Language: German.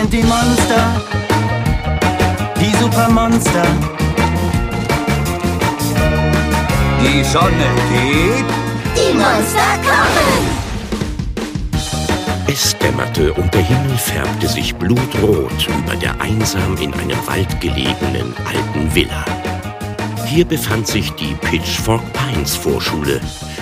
sind die Monster, die Supermonster. Die Sonne geht, die Monster kommen! Es dämmerte und der Himmel färbte sich blutrot über der einsam in einem Wald gelegenen alten Villa. Hier befand sich die Pitchfork Pines Vorschule,